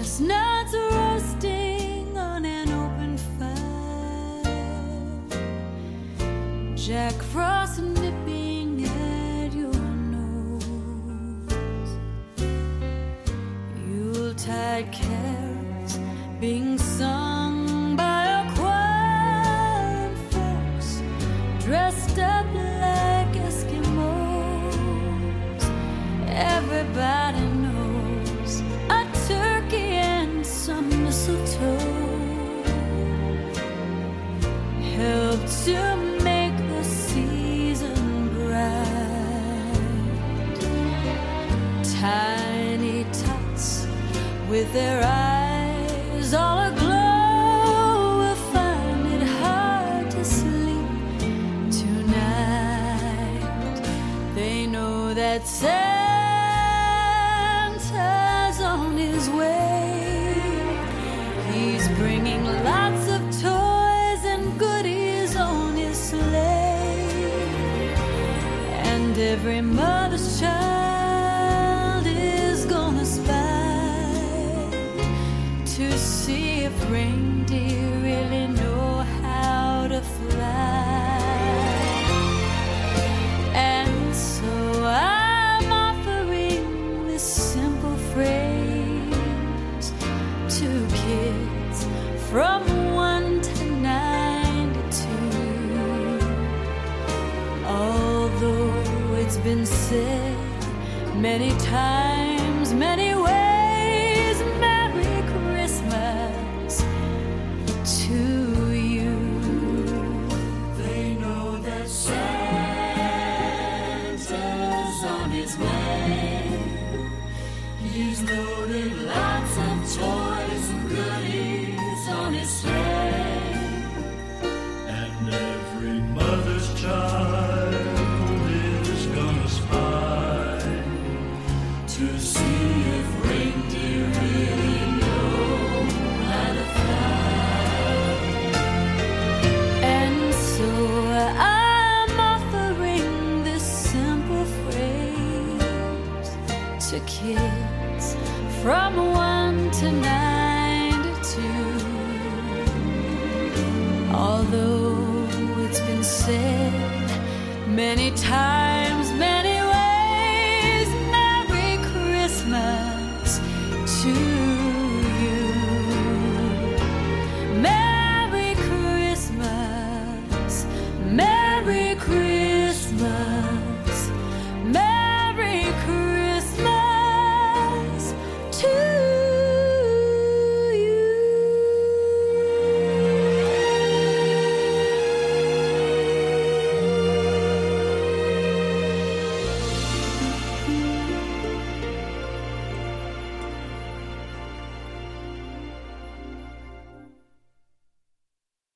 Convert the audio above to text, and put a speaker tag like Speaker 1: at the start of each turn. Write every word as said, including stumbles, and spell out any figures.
Speaker 1: chestnuts roasting on an open fire, Jack Frost nipping at your nose, Yuletide carols being sung by a choir of folks dressed up like Eskimos. Everybody knows a turkey and some mistletoe help to make the season bright. Tiny tots with their eyes all aglow will find it hard to sleep tonight. They know that Santa's on his way. He's bringing lots of toys and goodies on his sleigh, and every mother's child is gonna spy to see if reindeer really know how to fly. And so I'm offering this simple phrase to kids from one to ninety-two. Although it's been said many times, many ways, Merry Christmas to you. They know that Santa's on his way. He's loaded lots of toys and goodies on his sleigh,
Speaker 2: And every mother's child is gonna spy to see if reindeer really know how to fly.
Speaker 1: and so I'm offering this simple phrase to kids from one to ninety-two. Although it's been said many times, many ways, Merry Christmas to you. Merry Christmas, Merry Christmas.